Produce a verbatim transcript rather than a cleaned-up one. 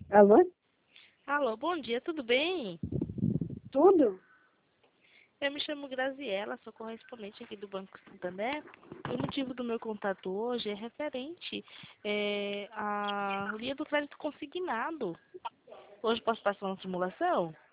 Alô? Alô, bom dia, tudo bem? Tudo? Eu me chamo Graziela, sou correspondente aqui do Banco Santander. O motivo do meu contato hoje é referente é, à linha do crédito consignado. Hoje posso passar uma simulação?